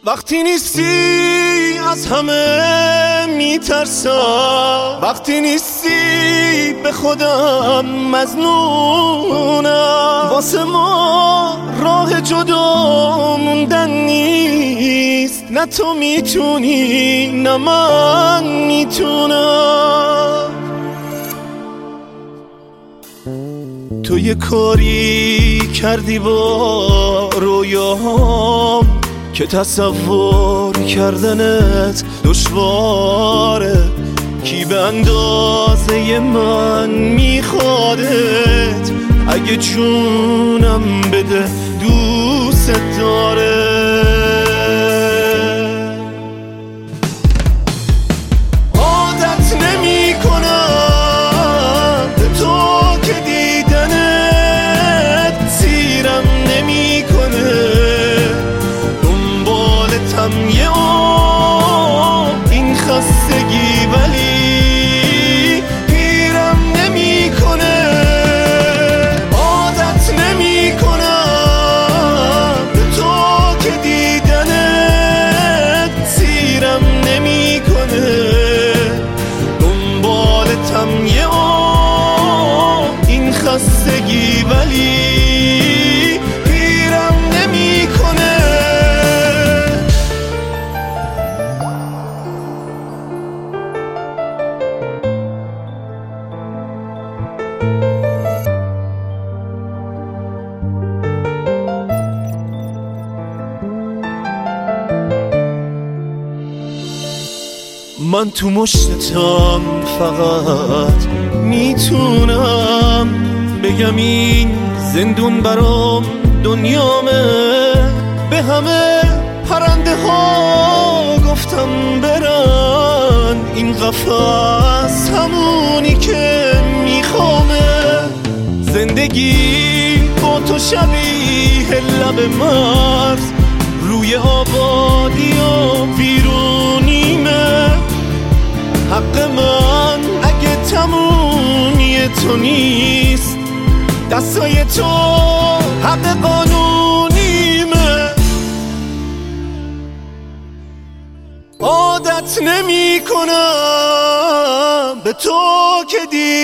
وقتی نیستی از همه میترسم، وقتی نیستی به خودم مظنونم. واسه ما راه جدا موندن نیست، نه تو میتونی نه من میتونم. تو یه کاری کردی با رویاهام که تصور کردنت دشواره. کی به اندازه من میخوادت؟ اگه جونم بده دوست داره. عادت نمی کنم به تو که دیدنت سیرم نمی کنه. یه این خستگی ولی پیرم نمی کنه. عادت نمی کنم به تو که دیدنت سیرم نمی کنه. دنبالتم یه این خستگی ولی پیرم نمی کنه. من تو مشتم فقط میتونم بگم این زندون برام دنیامه. به همه پرنده ها گفتم برن، این قفس همونی که میخوامه. زندگی با تو شبیه لب مرز روی آبادی و بیرونیمه. حق من اگه تمومی تو نیست، دستای تو حق قانونیمه. عادت نمی کنم به تو که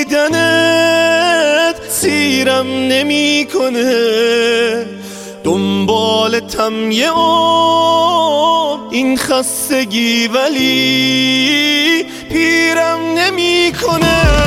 دیدنت سیرم نمی کنه. دنبالتم یه این خستگی ولی پیرم نمی کنه.